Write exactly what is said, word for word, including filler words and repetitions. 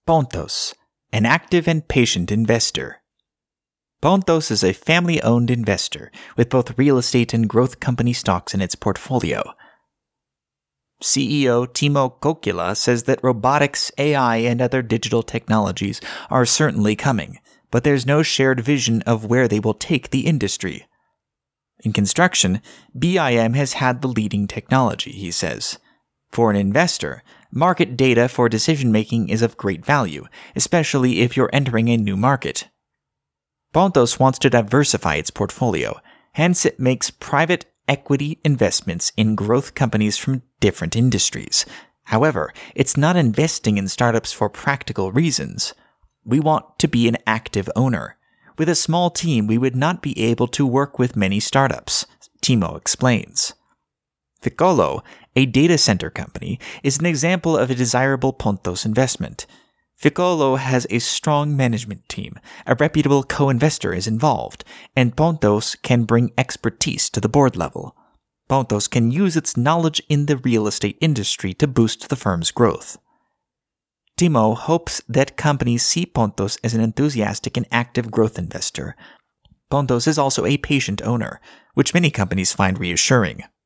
Pontos, an active and patient investor. Pontos is a family-owned investor with both real estate and growth company stocks in its portfolio. C E O Timo Kokila says that robotics, A I, and other digital technologies are certainly coming, but there's no shared vision of where they will take the industry. In construction, B I M has had the leading technology, he says. For an investor, market data for decision-making is of great value, especially if you're entering a new market. Pontos wants to diversify its portfolio, hence it makes private equity investments in growth companies from different industries. However, it's not investing in startups for practical reasons. We want to be an active owner. With a small team, we would not be able to work with many startups, Timo explains. Ficolo, a data center company, is an example of a desirable Pontos investment. Ficolo has a strong management team, a reputable co-investor is involved, and Pontos can bring expertise to the board level. Pontos can use its knowledge in the real estate industry to boost the firm's growth. Timo hopes that companies see Pontos as an enthusiastic and active growth investor. Pontos is also a patient owner, which many companies find reassuring.